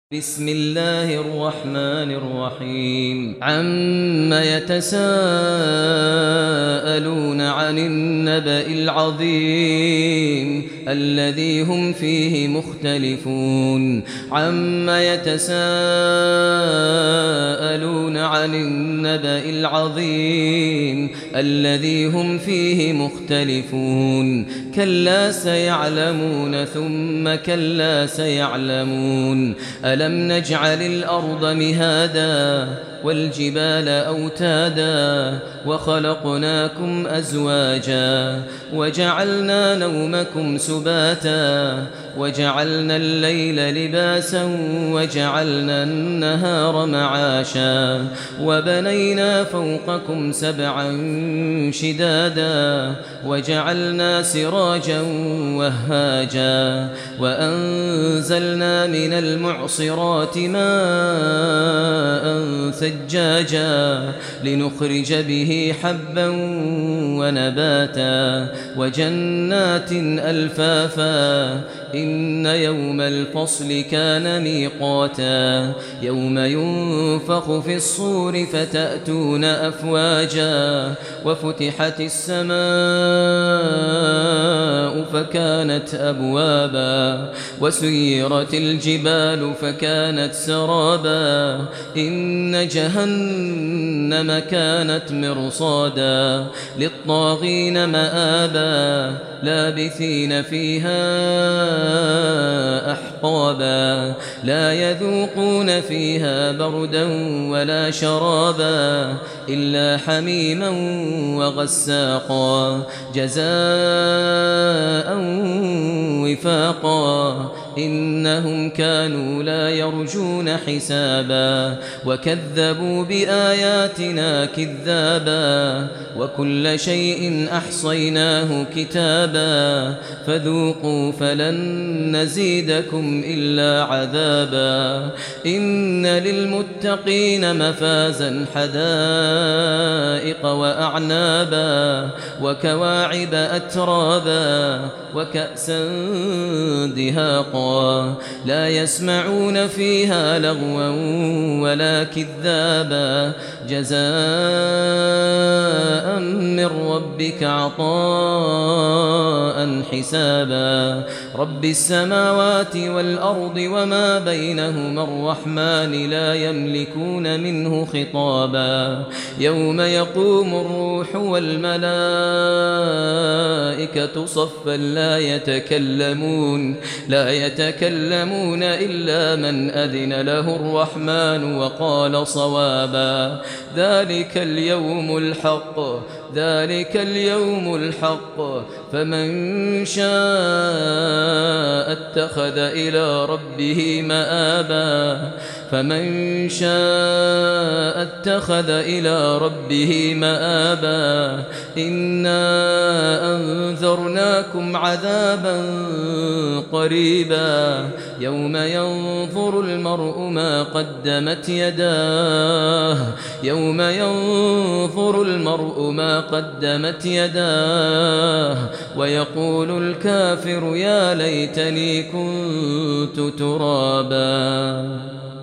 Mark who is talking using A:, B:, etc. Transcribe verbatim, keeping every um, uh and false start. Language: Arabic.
A: بسم الله الرحمن الرحيم عم يتساءلون عن النبأ العظيم الذي هم فيه مختلفون عم يتساءلون عن النبأ العظيم الذي هم فيه مختلفون كلا سيعلمون ثم كلا سيعلمون ألم نجعل الأرض مهادا والجبال أوتادا وخلقناكم أزواجا وجعلنا نومكم سباتا وجعلنا الليل لباسا وجعلنا النهار معاشا وبنينا فوقكم سبعا شدادا وجعلنا سراجا وهاجا وأنزلنا من المعصرات ماء ثجاجا لنخرج به حبا ونباتا وجنات ألفافا إن يوم الفصل كان ميقاتا يوم ينفخ في الصور فتأتون أفواجا وفتحت السماء فكانت أبوابا وسيرت الجبال فكانت سرابا إن جهنم كانت مرصادا للطاغين مآبا لابثين فيها أحقابا لا يذوقون فيها بردا ولا شرابا إلا حميما وغساقا جزاء وفاقا إنهم كانوا لا يرجون حسابا وكذبوا بآياتنا كذابا وكل شيء أحصيناه كتابا فذوقوا فلن نزيدكم إلا عذابا إن للمتقين مفازا حدائق وأعنابا وكواعب أترابا وكأسا دهاقا لا يسمعون فيها لغوا ولا كذابا جزاء من ربك عطاء حسابا رب السماوات والأرض وما بينهما الرحمن لا يملكون منه خطابا يوم يقوم الروح والملائكة صفا لا يتكلمون لا يتكلمون إلا من أذن له الرحمن وقال صوابا ذلك اليوم الحق ذلك اليوم الحق فمن شاء اتخذ إلى ربه مآبا فمن شاء اتخذ إلى ربه مآبا إنا أنذرناكم عذابا قريبا يوم ينظر المرء ما قدمت يداه يوم ينظر المرء ما قدمت يداه ويقول الكافر يا ليتني كنت ترابا.